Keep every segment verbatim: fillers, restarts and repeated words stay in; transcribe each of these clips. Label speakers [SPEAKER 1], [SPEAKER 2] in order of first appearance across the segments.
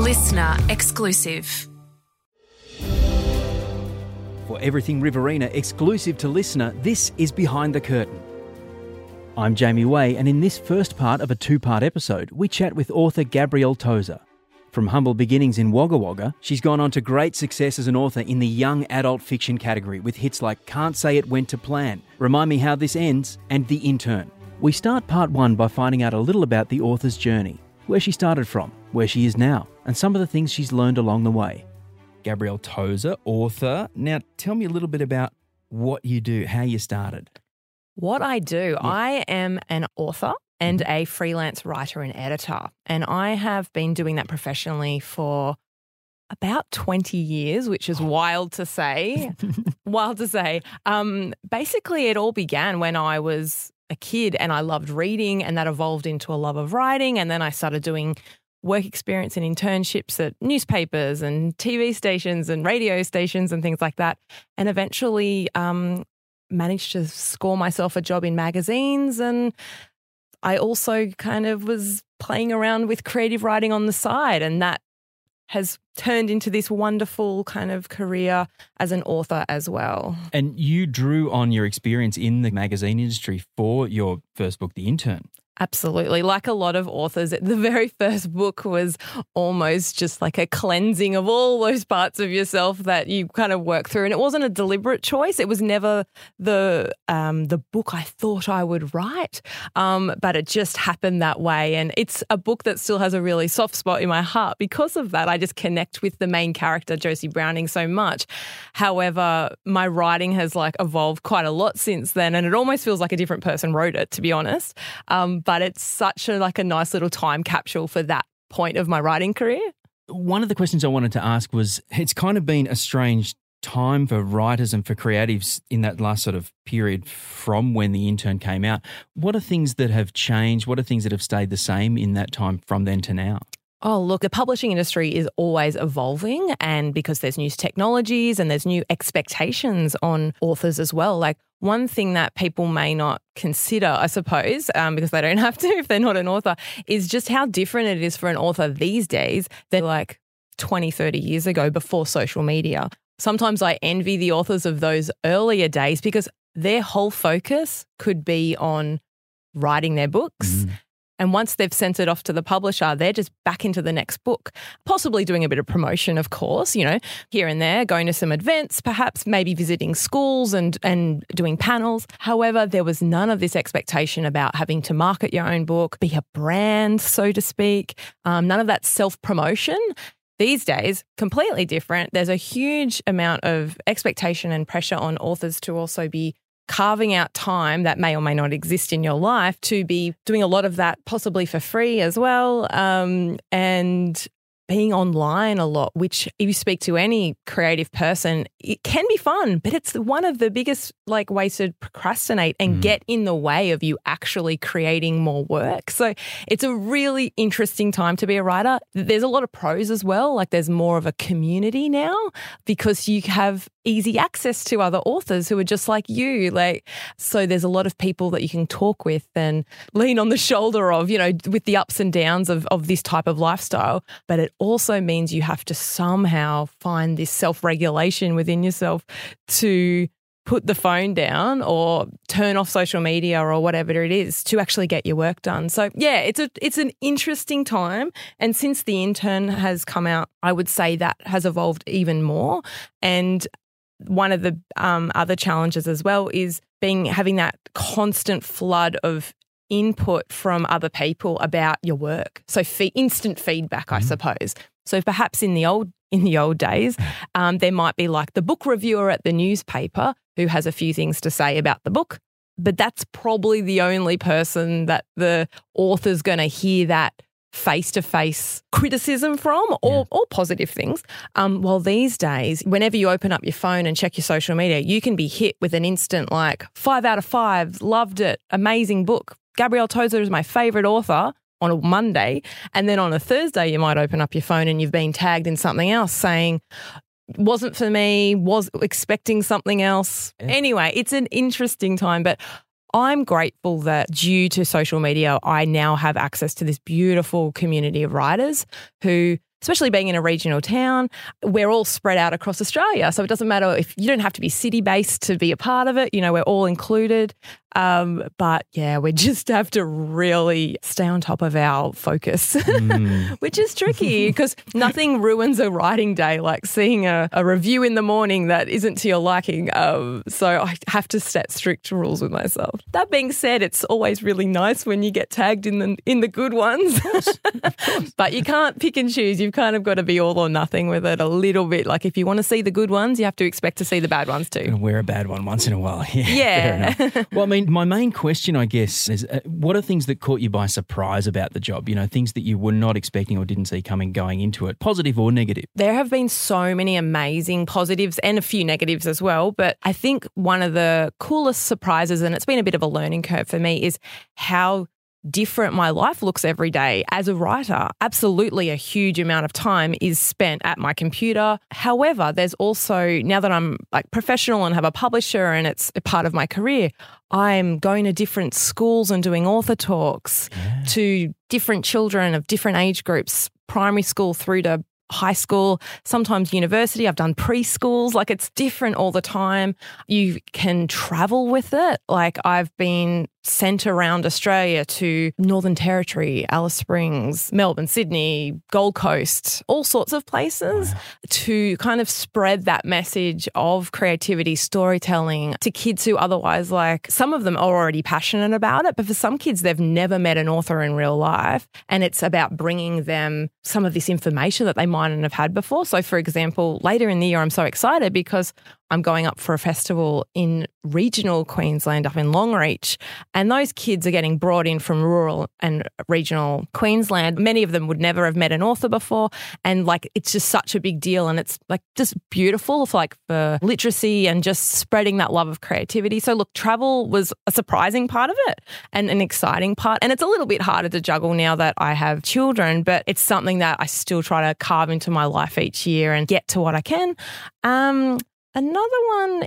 [SPEAKER 1] Listener exclusive.
[SPEAKER 2] For Everything Riverina exclusive to Listener, this is Behind the Curtain. I'm Jamie Way, and in this first part of a two-part episode, we chat with author Gabrielle Tozer. From humble beginnings in Wagga Wagga, she's gone on to great success as an author in the young adult fiction category with hits like Can't Say It Went to Plan, Remind Me How This Ends, and The Intern. We start part one by finding out a little about the author's journey, where she started from, where she is now, and some of the things she's learned along the way. Gabrielle Tozer, author. Now, tell me a little bit about what you do, how you started.
[SPEAKER 3] What I do, yeah. I am an author and a freelance writer and editor, and I have been doing that professionally for about twenty years, which is wild to say. wild to say. Um, basically, it all began when I was a kid and I loved reading, and that evolved into a love of writing, and then I started doing work experience and internships at newspapers and T V stations and radio stations and things like that, and eventually um, managed to score myself a job in magazines. And I also kind of was playing around with creative writing on the side, and that has turned into this wonderful kind of career as an author as well.
[SPEAKER 2] And you drew on your experience in the magazine industry for your first book, The Intern.
[SPEAKER 3] Absolutely. Like a lot of authors, the very first book was almost just like a cleansing of all those parts of yourself that you kind of work through. And it wasn't a deliberate choice. It was never the um, the book I thought I would write, um, but it just happened that way. And it's a book that still has a really soft spot in my heart because of that. I just connect with the main character, Josie Browning, so much. However, my writing has like evolved quite a lot since then, and it almost feels like a different person wrote it, to be honest. Um, But it's such a like a nice little time capsule for that point of my writing career.
[SPEAKER 2] One of the questions I wanted to ask was, it's kind of been a strange time for writers and for creatives in that last sort of period from when The Intern came out. What are things that have changed? What are things that have stayed the same in that time from then to now?
[SPEAKER 3] Oh, look, the publishing industry is always evolving, and because there's new technologies and there's new expectations on authors as well. Like one thing that people may not consider, I suppose, um, because they don't have to if they're not an author, is just how different it is for an author these days than like twenty, thirty years ago before social media. Sometimes I envy the authors of those earlier days because their whole focus could be on writing their books. Mm. And once they've sent it off to the publisher, they're just back into the next book, possibly doing a bit of promotion, of course, you know, here and there, going to some events, perhaps maybe visiting schools and, and doing panels. However, there was none of this expectation about having to market your own book, be a brand, so to speak, um, none of that self-promotion. These days, completely different. There's a huge amount of expectation and pressure on authors to also be carving out time that may or may not exist in your life to be doing a lot of that possibly for free as well, um, and being online a lot, which if you speak to any creative person, it can be fun, but it's one of the biggest like ways to procrastinate and mm. get in the way of you actually creating more work. So it's a really interesting time to be a writer. There's a lot of pros as well. Like there's more of a community now because you have easy access to other authors who are just like you. Like, so there's a lot of people that you can talk with and lean on the shoulder of, you know, with the ups and downs of, of this type of lifestyle. But it also means you have to somehow find this self-regulation within yourself to put the phone down or turn off social media or whatever it is to actually get your work done. So yeah, it's a it's an interesting time. And since The Intern has come out, I would say that has evolved even more. And one of the um, other challenges as well is being having that constant flood of input from other people about your work. So fe- instant feedback, mm-hmm. I suppose. So perhaps in the old in the old days, um, there might be like the book reviewer at the newspaper who has a few things to say about the book, but that's probably the only person that the author's going to hear that face-to-face criticism from or, yeah. or positive things. Um, well, these days, whenever you open up your phone and check your social media, you can be hit with an instant like five out of five, loved it, amazing book. Gabrielle Tozer is my favourite author on a Monday. And then on a Thursday, you might open up your phone and you've been tagged in something else saying, wasn't for me, was expecting something else. Yeah. Anyway, it's an interesting time, but I'm grateful that due to social media, I now have access to this beautiful community of writers who especially being in a regional town, we're all spread out across Australia. So it doesn't matter if you don't have to be city-based to be a part of it. You know, we're all included. Um, but yeah, we just have to really stay on top of our focus, mm. which is tricky because nothing ruins a writing day like seeing a, a review in the morning that isn't to your liking. Um, so I have to set strict rules with myself. That being said, it's always really nice when you get tagged in the in the good ones, of course, of course. But you can't pick and choose. You've kind of got to be all or nothing with it a little bit. Like if you want to see the good ones, you have to expect to see the bad ones too.
[SPEAKER 2] And wear a bad one once in a while. Yeah.
[SPEAKER 3] Yeah.
[SPEAKER 2] Fair enough. Well, I mean, my main question, I guess, is uh, what are things that caught you by surprise about the job? You know, things that you were not expecting or didn't see coming going into it, positive or negative?
[SPEAKER 3] There have been so many amazing positives and a few negatives as well. But I think one of the coolest surprises, and it's been a bit of a learning curve for me, is how different my life looks every day as a writer. Absolutely a huge amount of time is spent at my computer. However, there's also, now that I'm like professional and have a publisher and it's a part of my career, I'm going to different schools and doing author talks yeah. to different children of different age groups, primary school through to high school, sometimes university. I've done preschools. Like it's different all the time. You can travel with it. Like I've been sent around Australia to Northern Territory, Alice Springs, Melbourne, Sydney, Gold Coast, all sorts of places wow. to kind of spread that message of creativity, storytelling to kids who otherwise, like some of them are already passionate about it, but for some kids, they've never met an author in real life. And it's about bringing them some of this information that they mightn't have had before. So for example, later in the year, I'm so excited because I'm going up for a festival in regional Queensland up in Longreach, and those kids are getting brought in from rural and regional Queensland. Many of them would never have met an author before, and like it's just such a big deal, and it's like just beautiful for like for literacy and just spreading that love of creativity. So look, travel was a surprising part of it and an exciting part, and it's a little bit harder to juggle now that I have children, but it's something that I still try to carve into my life each year and get to what I can. Um, Another one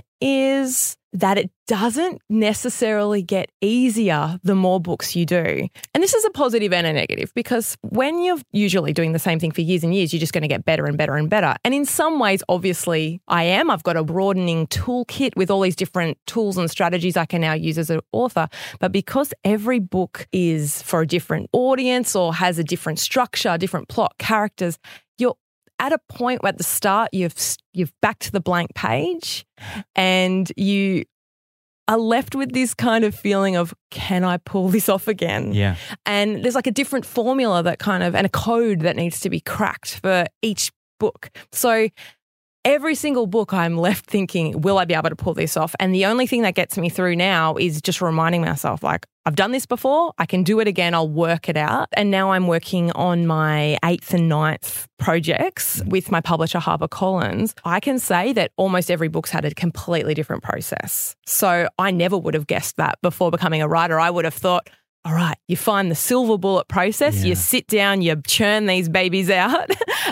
[SPEAKER 3] is that it doesn't necessarily get easier the more books you do. And this is a positive and a negative because when you're usually doing the same thing for years and years, you're just going to get better and better and better. And in some ways, obviously, I am. I've got a broadening toolkit with all these different tools and strategies I can now use as an author. But because every book is for a different audience or has a different structure, different plot, characters, you're at a point where at the start you've you've backed the blank page and you are left with this kind of feeling of, can I pull this off again?
[SPEAKER 2] Yeah.
[SPEAKER 3] And there's like a different formula that kind of, and a code that needs to be cracked for each book. So every single book I'm left thinking, will I be able to pull this off? And the only thing that gets me through now is just reminding myself, like, I've done this before, I can do it again, I'll work it out. And now I'm working on my eighth and ninth projects with my publisher, HarperCollins. I can say that almost every book's had a completely different process. So I never would have guessed that before becoming a writer. I would have thought, all right, you find the silver bullet process, yeah. you sit down, you churn these babies out.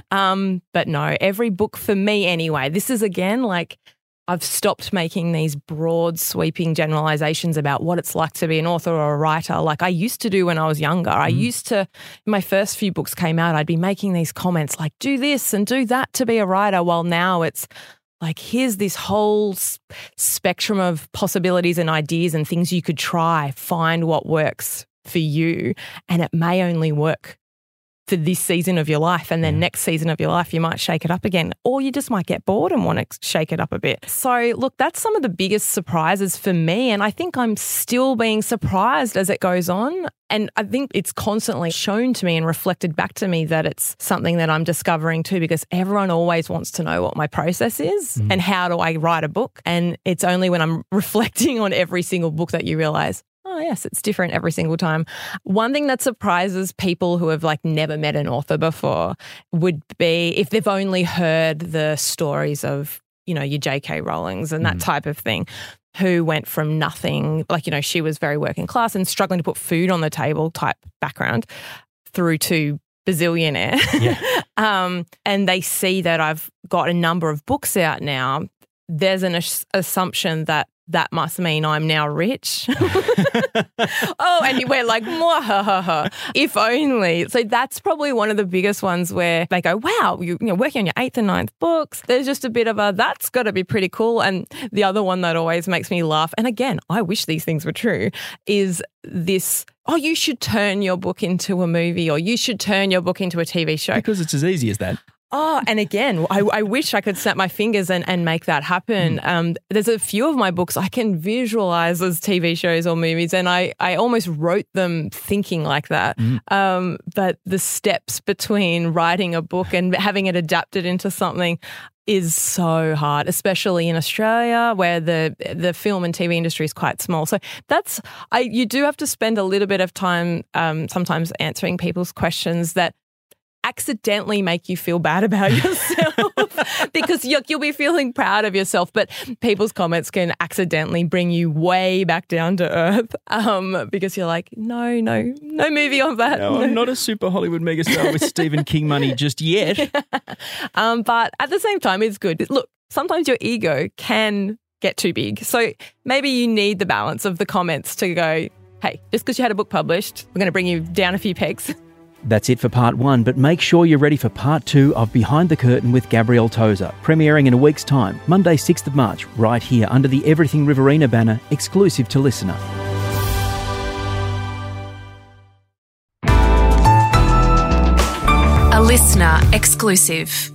[SPEAKER 3] um, but no, every book for me anyway, this is again like I've stopped making these broad sweeping generalizations about what it's like to be an author or a writer like I used to do when I was younger. Mm. I used to, my first few books came out, I'd be making these comments like do this and do that to be a writer, while now it's like, here's this whole spectrum of possibilities and ideas and things you could try, find what works for you. And it may only work for this season of your life. And then yeah. next season of your life, you might shake it up again, or you just might get bored and want to shake it up a bit. So look, that's some of the biggest surprises for me. And I think I'm still being surprised as it goes on. And I think it's constantly shown to me and reflected back to me that it's something that I'm discovering too, because everyone always wants to know what my process is mm. and how do I write a book. And it's only when I'm reflecting on every single book that you realize, oh, yes, it's different every single time. One thing that surprises people who have like never met an author before would be if they've only heard the stories of, you know, your J K Rowlings and that mm. type of thing, who went from nothing, like, you know, she was very working class and struggling to put food on the table type background through to bazillionaire. Yeah. um, and they see that I've got a number of books out now. There's an ass- assumption that that must mean I'm now rich. Oh, and you went like, ha if only. So that's probably one of the biggest ones where they go, wow, you, you know, working on your eighth and ninth books. There's just a bit of a, that's got to be pretty cool. And the other one that always makes me laugh, and again, I wish these things were true, is this, oh, you should turn your book into a movie, or you should turn your book into a T V show.
[SPEAKER 2] Because it's as easy as that.
[SPEAKER 3] Oh, and again, I, I wish I could snap my fingers and, and make that happen. Mm. Um, there's a few of my books I can visualize as T V shows or movies, and I, I almost wrote them thinking like that. Mm. Um, but the steps between writing a book and having it adapted into something is so hard, especially in Australia where the the film and T V industry is quite small. So that's I you do have to spend a little bit of time um, sometimes answering people's questions that accidentally make you feel bad about yourself because you'll, you'll be feeling proud of yourself, but people's comments can accidentally bring you way back down to earth um, because you're like, no, no, no movie on that.
[SPEAKER 2] No, I'm not a super Hollywood megastar with Stephen King money just yet.
[SPEAKER 3] um, but at the same time, it's good. Look, sometimes your ego can get too big. So maybe you need the balance of the comments to go, hey, just because you had a book published, we're going to bring you down a few pegs.
[SPEAKER 2] That's it for part one, but make sure you're ready for part two of Behind the Curtain with Gabrielle Tozer, premiering in a week's time, Monday sixth of March, right here under the Everything Riverina banner, exclusive to Listener.
[SPEAKER 1] A Listener exclusive.